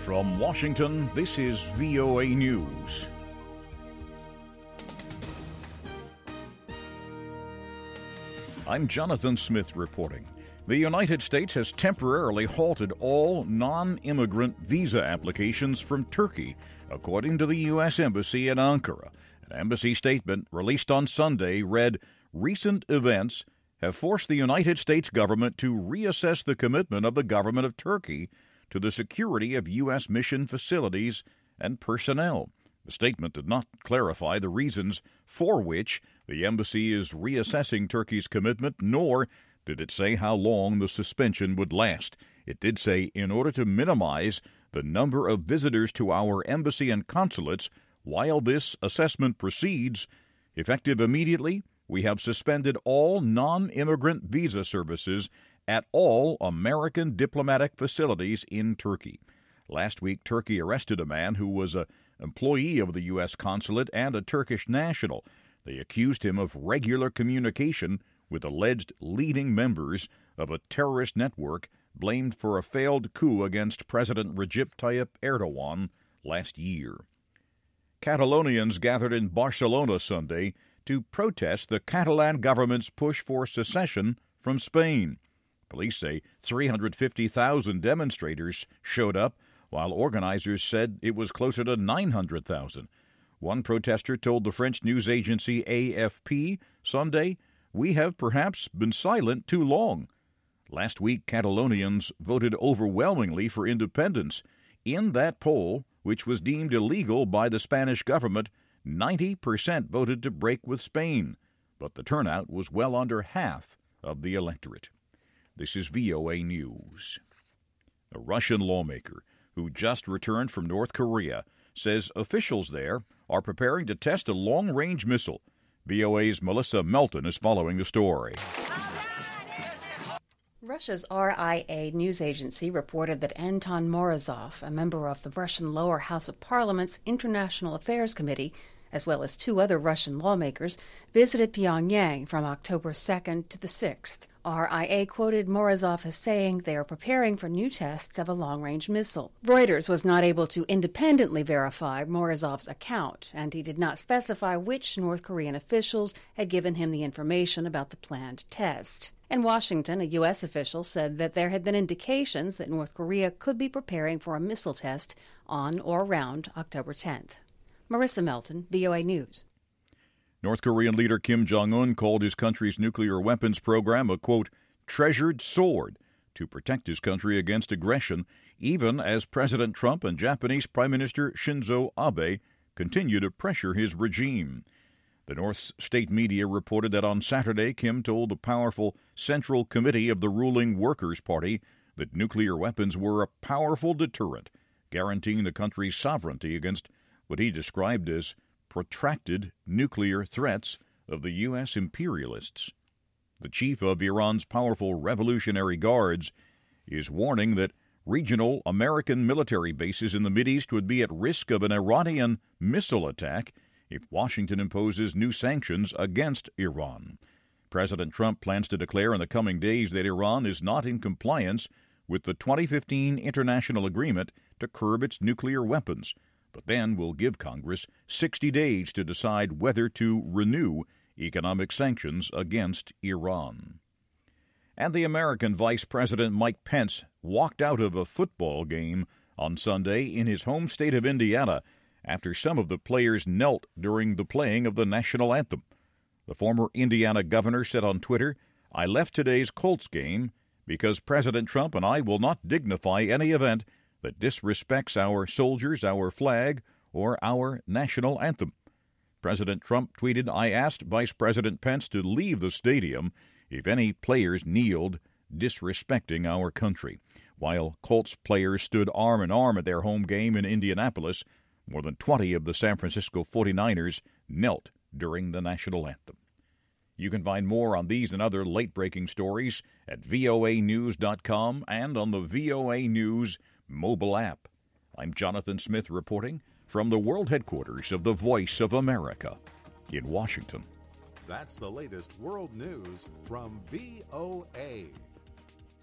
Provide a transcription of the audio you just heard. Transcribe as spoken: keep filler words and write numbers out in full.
From Washington, this is V O A News. I'm Jonathan Smith reporting. The United States has temporarily halted all non-immigrant visa applications from Turkey, according to the U S Embassy in Ankara. An embassy statement released on Sunday read, "Recent events have forced the United States government to reassess the commitment of the government of Turkey to the security of U S mission facilities and personnel." The statement did not clarify the reasons for which the embassy is reassessing Turkey's commitment, nor did it say how long the suspension would last. It did say, in order to minimize the number of visitors to our embassy and consulates while this assessment proceeds, effective immediately, we have suspended all non-immigrant visa services at all American diplomatic facilities in Turkey. Last week, Turkey arrested a man who was an employee of the U S consulate and a Turkish national. They accused him of regular communication with alleged leading members of a terrorist network blamed for a failed coup against President Recep Tayyip Erdogan last year. Catalonians gathered in Barcelona Sunday to protest the Catalan government's push for secession from Spain. Police say three hundred fifty thousand demonstrators showed up, while organizers said it was closer to nine hundred thousand. One protester told the French news agency A F P Sunday, "We have perhaps been silent too long." Last week, Catalonians voted overwhelmingly for independence. In that poll, which was deemed illegal by the Spanish government, ninety percent voted to break with Spain, but the turnout was well under half of the electorate. This is V O A News. A Russian lawmaker who just returned from North Korea says officials there are preparing to test a long-range missile. V O A's Melissa Melton is following the story. Russia's R I A news agency reported that Anton Morozov, a member of the Russian lower house of Parliament's International Affairs Committee, as well as two other Russian lawmakers, visited Pyongyang from October second to the sixth. R I A quoted Morozov as saying they are preparing for new tests of a long-range missile. Reuters was not able to independently verify Morozov's account, and he did not specify which North Korean officials had given him the information about the planned test. In Washington, a U S official said that there had been indications that North Korea could be preparing for a missile test on or around October tenth. Marissa Melton, V O A News. North Korean leader Kim Jong-un called his country's nuclear weapons program a, quote, treasured sword to protect his country against aggression, even as President Trump and Japanese Prime Minister Shinzo Abe continue to pressure his regime. The North's state media reported that on Saturday, Kim told the powerful Central Committee of the ruling Workers' Party that nuclear weapons were a powerful deterrent, guaranteeing the country's sovereignty against what he described as protracted nuclear threats of the U S imperialists. The chief of Iran's powerful Revolutionary Guards is warning that regional American military bases in the Mideast would be at risk of an Iranian missile attack if Washington imposes new sanctions against Iran. President Trump plans to declare in the coming days that Iran is not in compliance with the twenty fifteen international agreement to curb its nuclear weapons, but then will give Congress sixty days to decide whether to renew economic sanctions against Iran. And the American Vice President Mike Pence walked out of a football game on Sunday in his home state of Indiana after some of the players knelt during the playing of the national anthem. The former Indiana governor said on Twitter, "I left today's Colts game because President Trump and I will not dignify any event that disrespects our soldiers, our flag, or our national anthem." President Trump tweeted, "I asked Vice President Pence to leave the stadium if any players kneeled, disrespecting our country." While Colts players stood arm in arm at their home game in Indianapolis, more than twenty of the San Francisco forty-niners knelt during the national anthem. You can find more on these and other late-breaking stories at V O A news dot com and on the V O A News mobile app. I'm Jonathan Smith reporting from the world headquarters of the Voice of America in Washington. That's the latest world news from V O A.